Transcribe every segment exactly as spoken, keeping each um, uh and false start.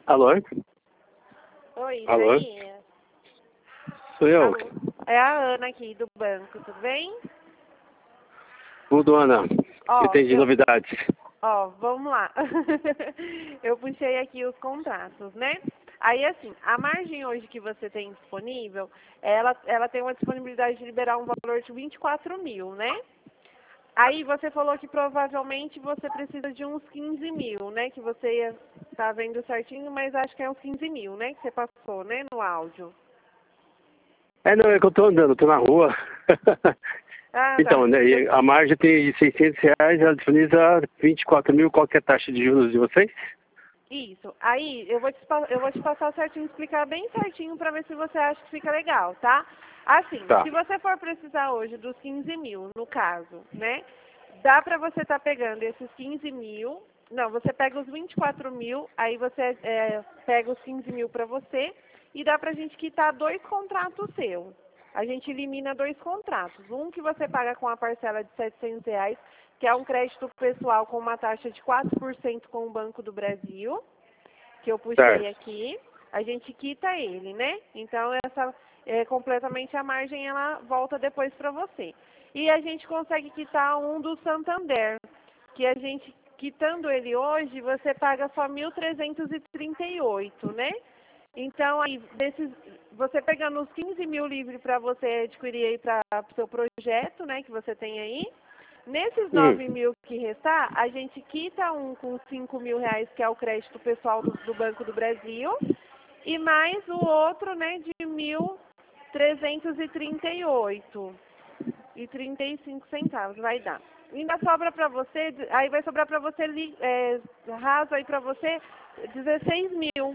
Alô? Oi, Alô? Isaías. Sou eu. Alô? É a Ana aqui do banco, tudo bem? Tudo, Ana. Ó, Que tem de eu- novidades? Ó, vamos lá. Eu puxei aqui os contratos, né? Aí, assim, a margem hoje que você tem disponível, ela, ela tem uma disponibilidade de liberar um valor de vinte e quatro mil, né? Aí você falou que provavelmente você precisa de uns quinze mil, né? Que você ia tá vendo certinho, mas acho que é uns quinze mil, né? Que você passou, né? No áudio. É, não, é que eu tô andando, tô na rua. Ah, Então, tá. né, e a margem tem de seiscentos reais, ela disponibiliza vinte e quatro mil, qual que é a taxa de juros de vocês? Isso. Aí eu vou te, pa- eu vou te passar certinho, explicar bem certinho para ver se você acha que fica legal, tá? Assim, Tá. se você for precisar hoje dos quinze mil, no caso, né? Dá para você estar pegando esses quinze mil. Não, você pega os vinte e quatro mil, aí você é, pega os quinze mil para você e dá para a gente quitar dois contratos seus. A gente elimina dois contratos. Um que você paga com a parcela de setecentos reais, que é um crédito pessoal com uma taxa de quatro por cento com o Banco do Brasil, que eu puxei Certo. aqui. A gente quita ele, né? Então, essa é, completamente a margem, ela volta depois para você. E a gente consegue quitar um do Santander, que a gente, quitando ele hoje, você paga só mil trezentos e trinta e oito, né? Então, aí, desses, você pegando os quinze mil livres para você adquirir aí para o seu projeto, né, que você tem aí, nesses Hum. nove mil que restar, a gente quita um com cinco mil reais, que é o crédito pessoal do, do Banco do Brasil, e mais o outro, né, de mil trezentos e trinta e oito e trinta e cinco centavos, vai dar. Ainda sobra para você, aí vai sobrar para você, li- é, raso aí para você, dezesseis mil.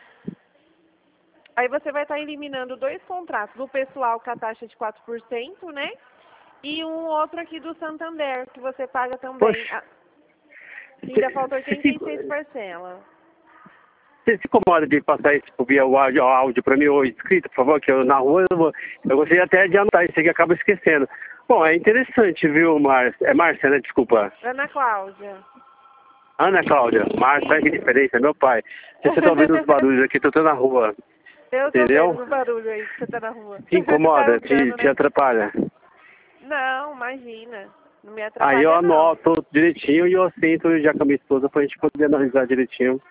Aí você vai estar eliminando dois contratos, do pessoal com a taxa de quatro por cento, né? E um outro aqui do Santander, que você paga também. Poxa, Ah, ainda falta você oitenta se, e seis parcelas. você se incomoda de passar isso por via o áudio, áudio para mim ou escrito, por favor, que eu na rua eu, vou, eu gostaria até de anotar isso aqui, acaba esquecendo. Bom, é interessante, viu, Márcia? É Márcia, né? Desculpa. Ana Cláudia. Ana Cláudia, Márcia, olha que diferença, é meu pai. Você está ouvindo os barulhos aqui, eu tô na rua, Eu tô entendeu? vendo o barulho aí que você tá na rua. Te Você tá incomoda, te, andando, te né? atrapalha. Não, imagina. Não me Aí eu atrapalha, não. anoto direitinho e eu assento já com a minha esposa pra gente poder analisar direitinho,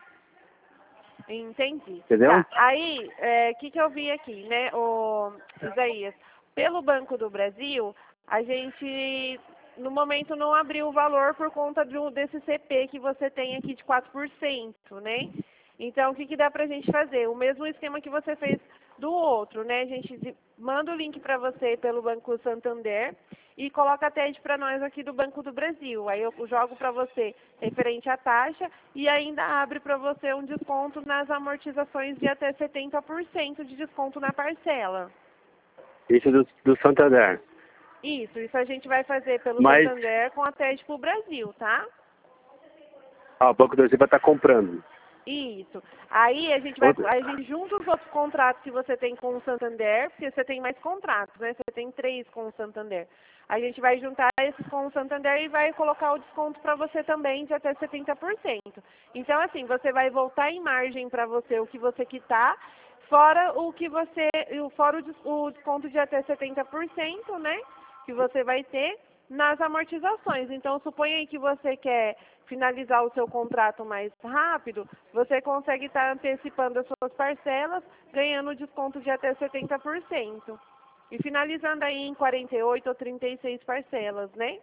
Entendi. entendeu? Tá, aí, o é, que, que eu vi aqui, né, o Isaías? Pelo Banco do Brasil, a gente, no momento, não abriu o valor por conta do, desse C P que você tem aqui de quatro por cento, né? Então, o que, que dá pra gente fazer? O mesmo esquema que você fez do outro, né? A gente de- manda o link para você pelo Banco Santander e coloca a T E D para nós aqui do Banco do Brasil. Aí eu jogo para você referente à taxa e ainda abre para você um desconto nas amortizações de até setenta por cento de desconto na parcela. Isso do, do Santander. Isso, isso a gente vai fazer pelo Mas Santander com a T E D para o Brasil, tá? ah, o Banco do Brasil vai estar comprando. Isso. Aí a gente vai, Outro- a gente junta os outros contratos que você tem com o Santander, porque você tem mais contratos, né? Você tem três com o Santander. A gente vai juntar esses com o Santander e vai colocar o desconto para você também de até setenta por cento. Então, assim, você vai voltar em margem para você o que você quitar, fora o que você, fora o, des- o desconto de até setenta por cento, né? Que você vai ter nas amortizações. Então, suponha aí que você quer finalizar o seu contrato mais rápido, você consegue estar antecipando as suas parcelas, ganhando desconto de até setenta por cento. E finalizando aí em quarenta e oito ou trinta e seis parcelas, né?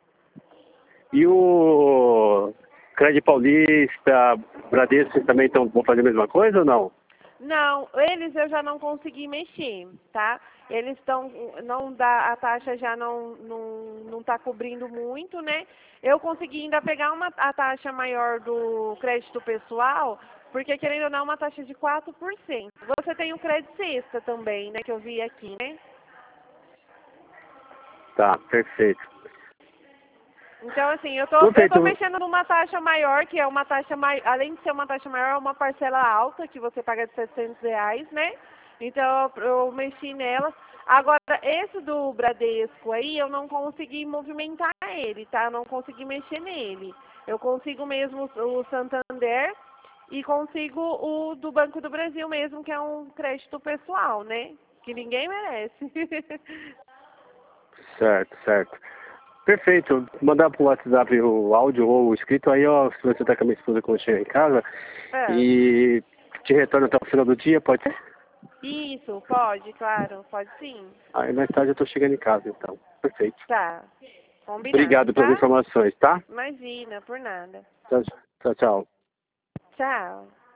E o Crédito Paulista, Bradesco, vocês também tão, vão fazer a mesma coisa ou não? Não, eles eu já não consegui mexer, tá? Eles estão, não dá, a taxa já não não não está cobrindo muito, né? Eu consegui ainda pegar uma a taxa maior do crédito pessoal, porque querendo ou não, uma taxa de quatro por cento. Você tem o crédito sexta também, né? Que eu vi aqui, né? Tá, perfeito. Então, assim, eu tô, eu tô Perfeito. mexendo numa taxa maior, que é uma taxa maior, além de ser uma taxa maior, é uma parcela alta, que você paga de setecentos reais, né? Então, eu, eu mexi nela. Agora, esse do Bradesco aí, eu não consegui movimentar ele, tá? Eu não consegui mexer nele. Eu consigo mesmo o o Santander e consigo o do Banco do Brasil mesmo, que é um crédito pessoal, né? Que ninguém merece. Certo, certo. Perfeito. Mandar pro WhatsApp o áudio ou o escrito aí, ó, se você tá com a minha esposa quando chegar em casa. É. E te retorno até o final do dia, pode ser? Isso, pode, claro, pode sim. Aí mais tarde eu tô chegando em casa, então. Perfeito. Tá. Combinado, Obrigado pelas tá? informações, tá? Imagina, por nada. Tchau, tchau, tchau. Tchau.